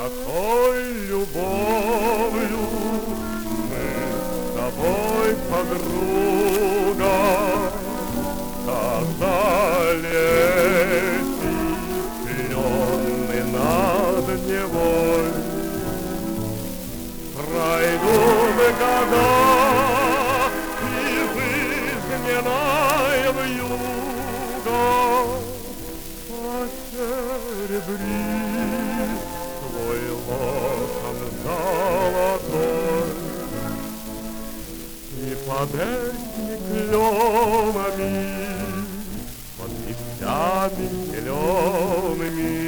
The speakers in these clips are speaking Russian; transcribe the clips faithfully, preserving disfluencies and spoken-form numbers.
какой любовью мы с тобой, подруга, сказали пленный над Невой. Пройдут года, и жизненная вьюга посеребри твой локон золотой. И под этими кленами, под листьями зелеными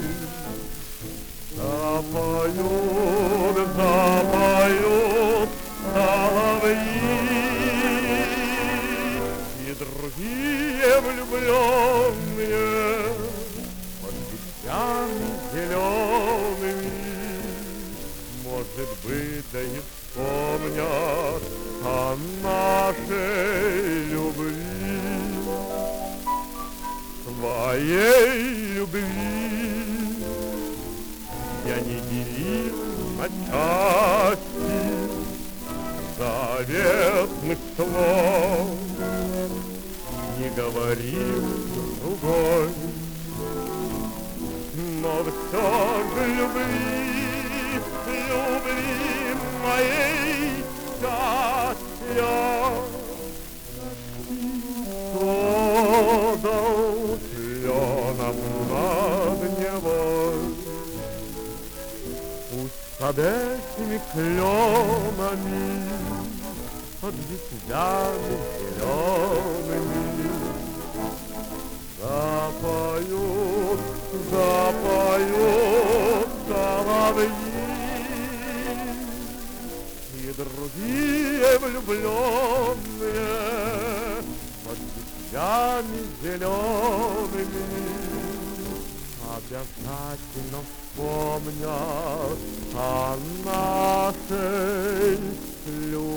запоют, запоют соловьи, и другие влюбленные под листьями зелеными, может быть, да и вспомнят о нашей любви, твоей любви. Я не делил на части заветных слов, не говорил другой, но все же любви, любви моей счастья создал кленом над Невой. Под этими кленами, под ветвями зелеными запоют, запоют соловьи, и другие влюбленные под ветвями зелеными обязательно вспомнят о нашей любви.